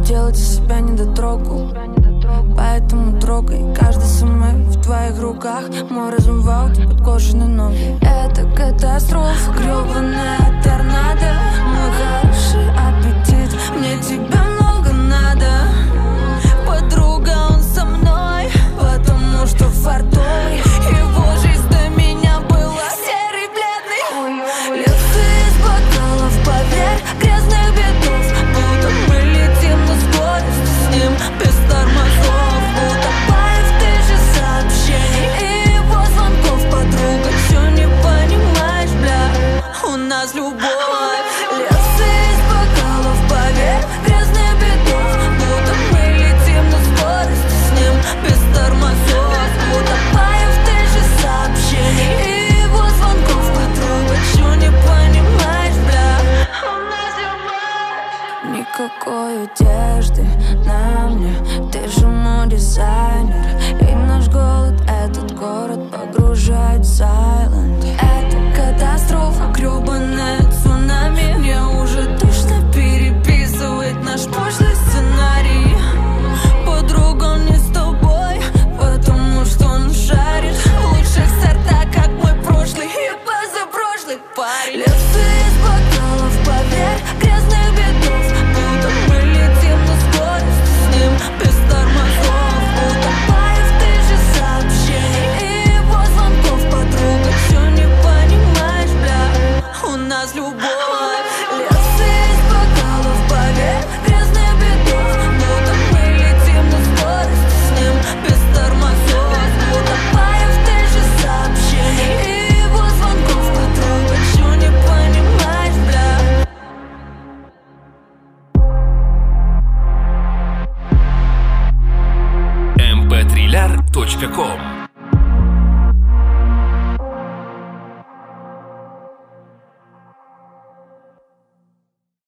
делать из себя недотрогу. Поэтому трогай каждый самый в твоих руках. Мой разум в ауте под кожаные ноги. Это катастрофа, грёбаная торнадо. Мой хороший аппетит, мне тебя много надо. Подруга, он со мной, потому что фартой. Его жизнь до меня была серый, бледный. Лекции из бокалов, поверь, грязных битов. Будто мы летим на скорости с ним, без тормозов. Утопая в тысяче сообщений и его звонков. Подруга, чё не понимаешь, бля, у нас любовь. Лекции из бокалов, поверь, грязных битов. Будто мы летим на скорости с ним, без тормозов. Утопая в тысяче сообщений и его звонков. Подруга, чё не понимаешь, бля, у нас любовь. Никакой одежды на мне, ты же мой дизайнер. И наш голод этот город погружает в сайленд. Это катастрофа, грёбаная цунами. Мне уже тошно переписывать наш пошлый сценарий. Подруга, он не с тобой, потому что он шарит в лучших сортах, как мой прошлый и позапрошлый парень. Лекции из бокалов, поверь, грязных битов. Будто мы летим на скорости с ним, без тормозов. Утопая в тысяче сообщений и его звонков. Подруга, чё не понимаешь, бля, у нас любовь. Лекции из бокалов, поверь, грязных битов. Будто мы летим на скорости с ним, без тормозов. Утопая в тысяче сообщений и его звонков. Подруга, чё не понимаешь, бля. mp3lar.com